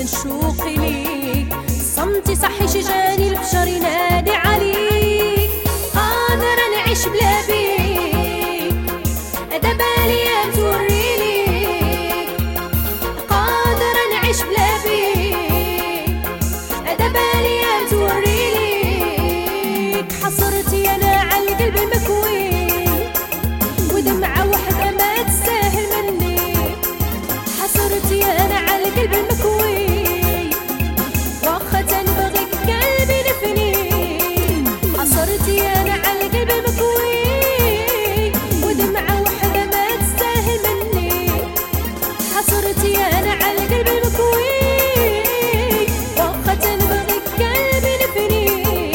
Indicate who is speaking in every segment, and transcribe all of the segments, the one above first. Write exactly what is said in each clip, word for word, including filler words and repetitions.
Speaker 1: شوقي ليك، صمتي صحي شجاني البشر ينادي عليك. قادرة نعيش بلا بيك، دابا ليا توري ليك. قادرة نعيش بلا بيك، دابا ليا توري ليك. حصرتي انا على القلب المكوي، ودمعة وحدة ما تستاهل مني. حصرتي انا على القلب المكوي، واخا تنبغيك قلبي نفني. حصرتي انا على القلب المكوي، ودمعة وحدة ما تستاهل مني. حصرتي انا على القلب المكوي، واخا تنبغيك قلبي نفني.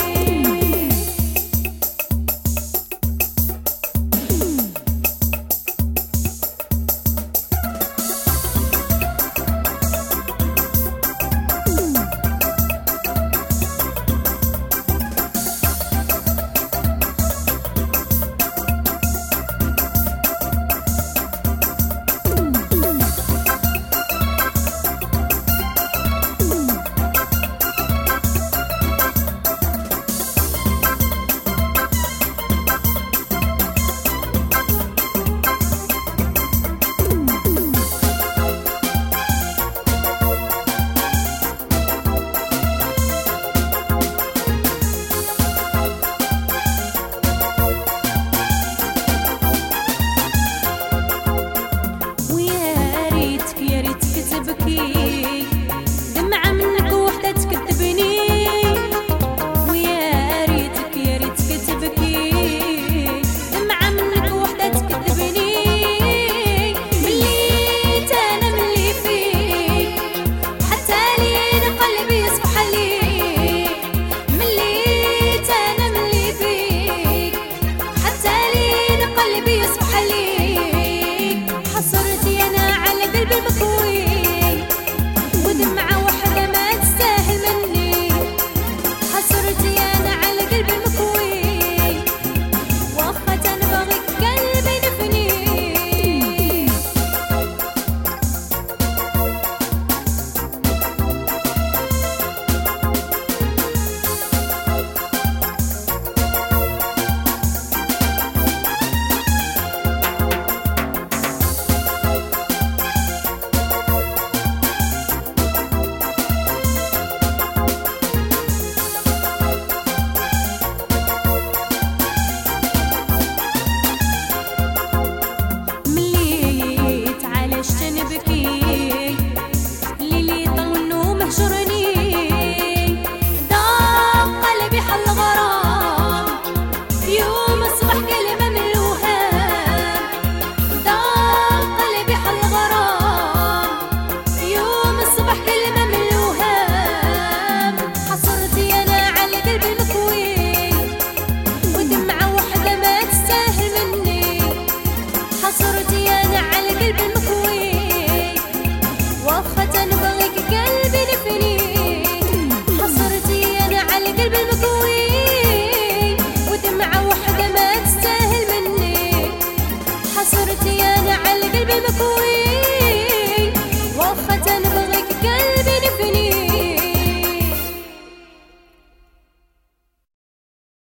Speaker 1: تبكي دمعة منك وحدة تكذبني. ويا ريتك يا ريتك تبكي دمعة منك وحدة تكذبني. مليت أنا ملي فيك، حتى لين قلبي يصبح ليك. مليت أنا ملي فيك، حتى لين قلبي يصبح ليك. حصرتي أنا على قلبي المكوي، ودمعة وحدة ما تستاهل مني. حصرتي أنا على قلبي المكوي، واخا تنبغيك قلبي نفني. حصرتي أنا على قلبي المكوي، واخا تنبغيك قلبي نفني. حصرتي أنا على قلبي المكوي، ودمعة وحدة ما تستاهل مني. حصرتي أنا على قلبي المكوي.